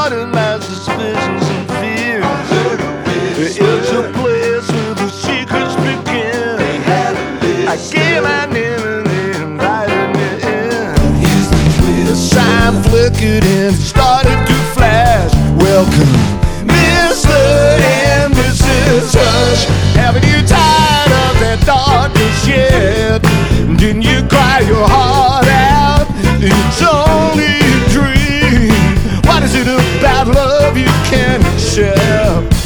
started my suspicions and fears. It's a place where the secrets begin. I gave my name and they invited me in. The sign flickered and it started to flash. Welcome, Mr. and Mrs. Hush. Haven't you tired of that darkness yet? Didn't you cry your heart out? It's only a dream. What is it about love you can't accept?